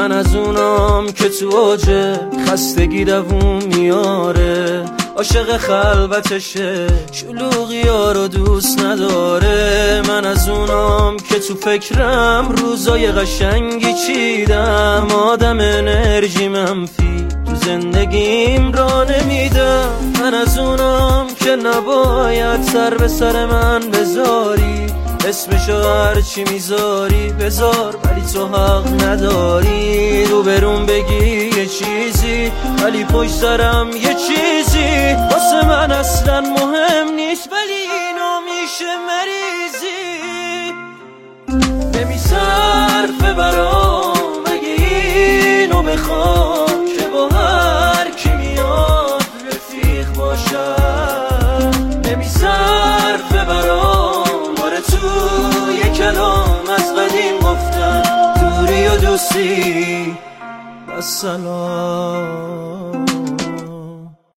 من از اونام که تو اوج خستگی دووم میاره، عاشق خلوتشه، شلوغی ها رو دوست نداره. من از اونام که تو فکرم روزای قشنگی چیدم، آدم انرژی منفی تو زندگیم را نمیدم. من از اونام که نباید سر به سر من بذاری، اسمشو هرچی میذاری بذار، ولی تو حق نداری روبرون بگی یه چیزی ولی پشت سرم یه چیزی. واسه من اصلا مهم نیست ولی اینو میشه مریضی. نمیصرفه برام اگه اینو بخوام که با هر کی میاد رفیق باشم. نمیصرفه برام باره تو یه کلام از قدیم گفتم دوری و دوستی و سلام.